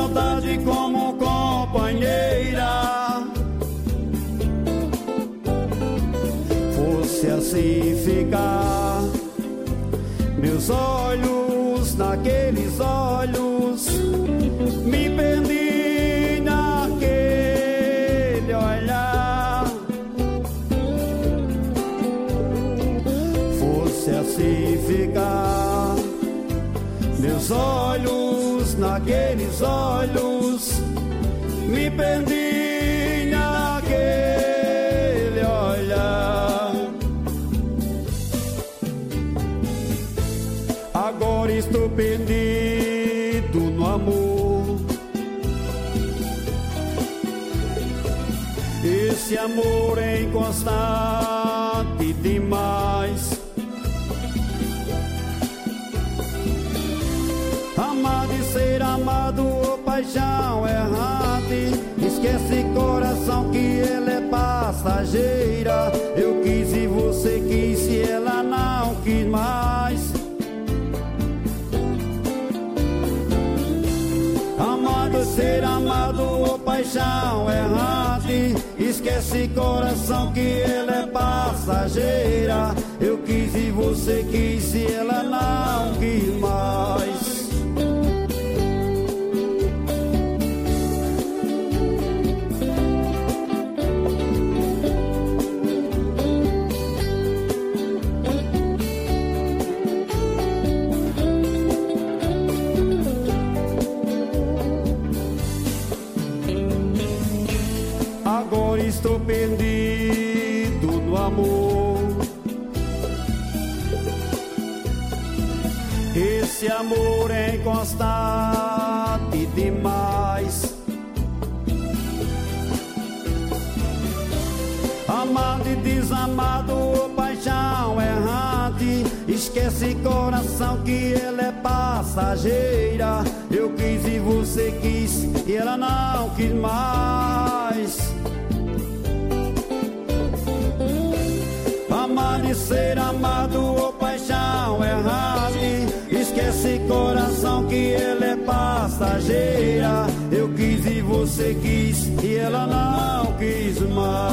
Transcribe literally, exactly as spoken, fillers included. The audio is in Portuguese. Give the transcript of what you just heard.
saudade como companheira. Fosse assim ficar, meus olhos naqueles olhos, me perdi naquele olhar. Fosse assim ficar, meus olhos naqueles olhos, me perdi naquele olhar. Agora estou perdido no amor, esse amor é inconstante demais. Amar de ser amado, oh, paixão errante. Esquece coração que ele é passageira. Eu quis e você quis e ela não quis mais. Amado, ser amado, oh, paixão errante. Esquece coração que ele é passageira. Eu quis e você quis e ela não quis mais. Agora estou perdido no amor, esse amor é inconstante demais. Amado e desamado, oh, paixão errante. Esquece coração que ele é passageira. Eu quis e você quis e ela não quis mais. Amar e ser amado, oh, paixão errante. Esquece coração que ele é passageira. Eu quis e você quis e ela não quis mais.